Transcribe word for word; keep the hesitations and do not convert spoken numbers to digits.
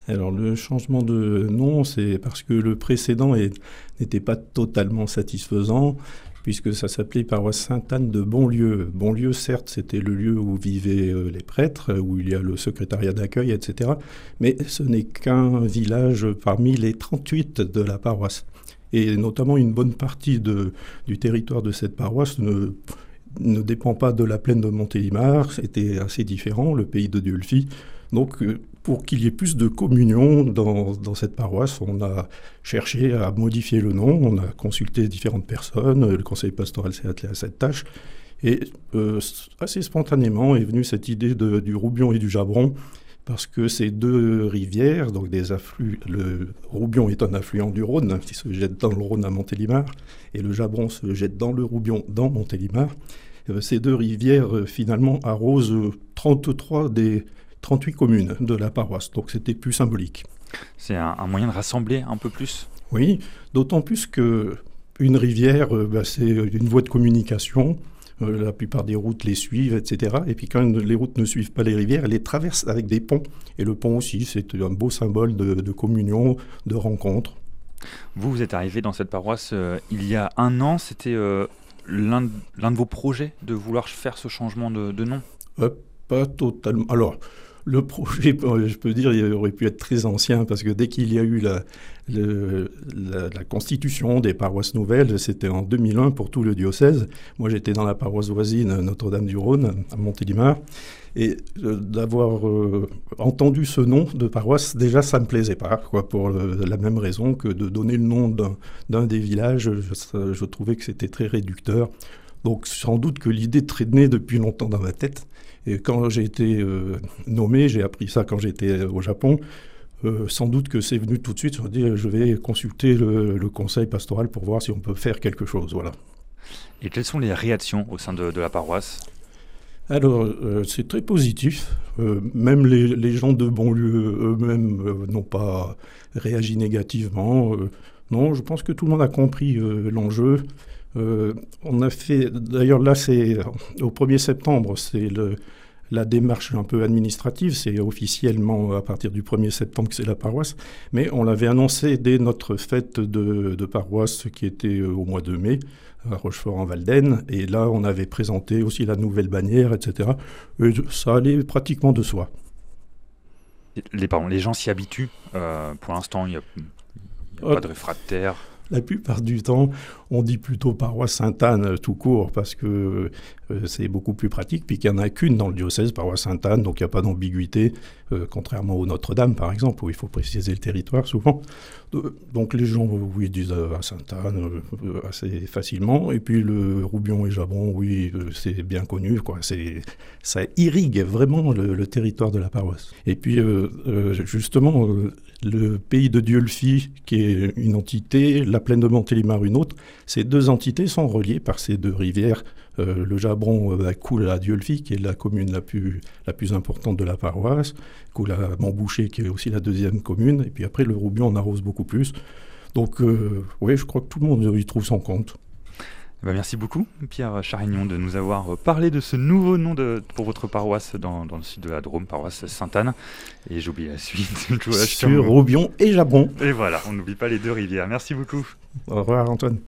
Alors le changement de nom, c'est parce que le précédent est- n'était pas totalement satisfaisant, puisque ça s'appelait paroisse Sainte-Anne de Bonlieu. Bonlieu, certes, c'était le lieu où vivaient euh, les prêtres, où il y a le secrétariat d'accueil, et cetera. Mais ce n'est qu'un village parmi les trente-huit de la paroisse. Et notamment une bonne partie de- du territoire de cette paroisse ne, ne dépend pas de la plaine de Montélimar, c'était assez différent, le pays de Dieu-le-Fit. Donc, euh, pour qu'il y ait plus de communion dans, dans cette paroisse, on a cherché à modifier le nom, on a consulté différentes personnes, le conseil pastoral s'est attelé à cette tâche, et euh, assez spontanément est venue cette idée de- du Roubion et du Jabron, parce que ces deux rivières, donc des afflux, le Roubion est un affluent du Rhône, qui se jette dans le Rhône à Montélimar, et le Jabron se jette dans le Roubion dans Montélimar. Euh, ces deux rivières, euh, finalement, arrosent euh, trente-trois des trente-huit communes de la paroisse, donc c'était plus symbolique. C'est un, un moyen de rassembler un peu plus. Oui, d'autant plus que une rivière, euh, bah, c'est une voie de communication. Euh, la plupart des routes les suivent, et cetera. Et puis quand les routes ne suivent pas les rivières, elles les traversent avec des ponts. Et le pont aussi, c'est un beau symbole de, de communion, de rencontre. Vous, vous êtes arrivé dans cette paroisse euh, il y a un an. C'était euh, l'un, de- l'un de vos projets de vouloir faire ce changement de, de nom. Euh, pas totalement. Alors, le projet, euh, je peux dire, il aurait pu être très ancien parce que dès qu'il y a eu la, le- la, la constitution des paroisses nouvelles, c'était en deux mille un pour tout le diocèse. Moi, j'étais dans la paroisse voisine Notre-Dame-du-Rhône à Montélimar. Et euh, d'avoir euh, entendu ce nom de paroisse, déjà, ça ne me plaisait pas, quoi, pour le- la même raison que de donner le nom d'un, d'un des villages. Je, je trouvais que c'était très réducteur. Donc, sans doute que l'idée traînait depuis longtemps dans ma tête. Et quand j'ai été euh, nommé, j'ai appris ça quand j'étais au Japon, euh, sans doute que c'est venu tout de suite. Je me dis, je vais consulter le, le conseil pastoral pour voir si on peut faire quelque chose. Voilà. Et quelles sont les réactions au sein de, de la paroisse? Alors, euh, c'est très positif. Euh, même les, les gens de Bonlieu eux-mêmes euh, n'ont pas réagi négativement. Euh, non, je pense que tout le monde a compris euh, l'enjeu. Euh, on a fait, d'ailleurs là, c'est au premier septembre, c'est le, la démarche un peu administrative, c'est officiellement à partir du premier septembre que c'est la paroisse, mais on l'avait annoncé dès notre fête de, de paroisse qui était euh, au mois de mai, à Rochefort-en-Valdaine, et là on avait présenté aussi la nouvelle bannière, et cetera. Et ça allait pratiquement de soi. Les, pardon, les gens s'y habituent. Euh, pour l'instant, il n'y a, il y a Euh, pas de réfractaires. La plupart du temps, on dit plutôt paroisse Sainte-Anne euh, tout court parce que euh, c'est beaucoup plus pratique, puis qu'il n'y en a qu'une dans le diocèse, paroisse Sainte-Anne, donc il n'y a pas d'ambiguïté, euh, contrairement au Notre-Dame par exemple, où il faut préciser le territoire souvent. Euh, donc les gens, euh, oui, disent euh, à Sainte-Anne euh, assez facilement, et puis le Roubion et Jabron, oui, euh, c'est bien connu, quoi. C'est, ça irrigue vraiment le, le territoire de la paroisse. Et puis euh, euh, justement, euh, le pays de Dieu-le-Fit, qui est une entité, la plaine de Montélimar une autre, ces deux entités sont reliées par ces deux rivières. Euh, le Jabron euh, coule à Dieu-le-Fit, qui est la commune la plus, la plus importante de la paroisse, coule à Montboucher, qui est aussi la deuxième commune, et puis après le Roubion en arrose beaucoup plus. Donc euh, oui, je crois que tout le monde y trouve son compte. Eh ben, merci beaucoup, Pierre Charignon, de nous avoir parlé de ce nouveau nom de, pour votre paroisse dans, dans le sud de la Drôme, paroisse Sainte-Anne. Et j'oublie la suite. Je vous lâche sur Sur vous. Roubion et Jabron. Et voilà, on n'oublie pas les deux rivières. Merci beaucoup. Au revoir Antoine.